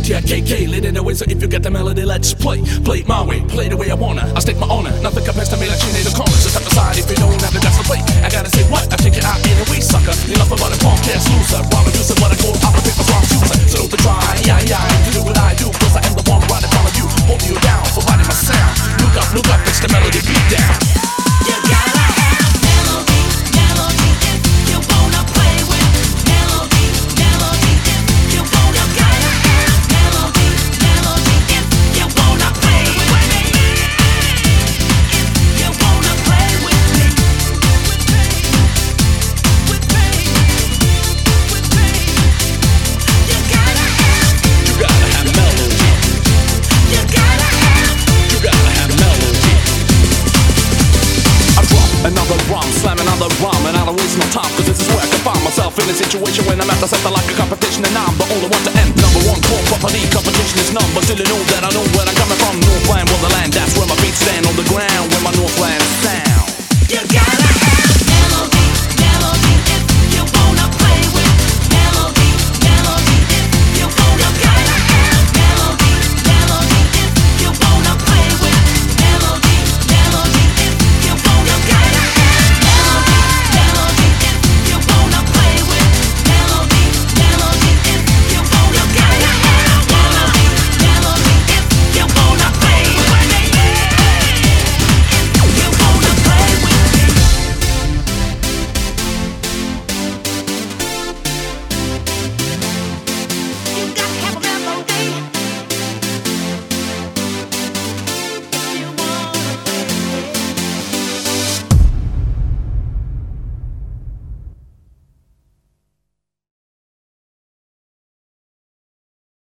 KK, lit it away. So if you get the melody, let's play it my way, play the way I wanna. I stake my honor, nothing compares to me like she need a corner. So step aside if you don't have the guts to play. I gotta say what, I take it out anyway, sucker. Enough about it, podcast loser. While I do what I call, I'm a paper strong user. So don't try, to do what I do, cause I am the one right in front of you, holding you down, providing my sound. Look up, it's the melody beat down. You gotta have melody, melody if you wanna play with melody, melody if you wanna gotta have melody, melody if you wanna play with me. If you wanna play with me, with me, you gotta have melody. You gotta have melody. I drop another rum, slam another rum, and I don't waste no time, cause this is where I can find myself in a situation when I'm at the center like a competition, and I'm the only one to end. Number one core property, competition is none, but still you know that I know where I'm coming from. Northland, well the land, that's where my feet stand on the ground, where my Northland sound. you got